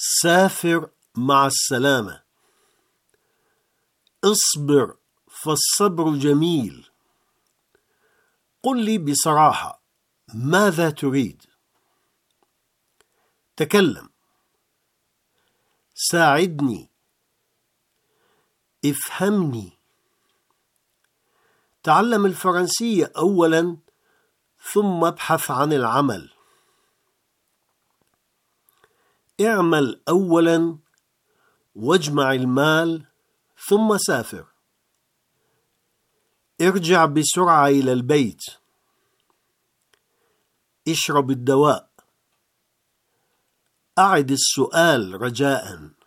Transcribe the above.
سافر مع السلامة. اصبر فالصبر جميل. قل لي بصراحة ماذا تريد؟ تكلم. ساعدني. افهمني. تعلم الفرنسية أولاً ثم ابحث عن العمل. اعمل أولاً واجمع المال ثم سافر. ارجع بسرعة إلى البيت. اشرب الدواء. أعد السؤال رجاءً.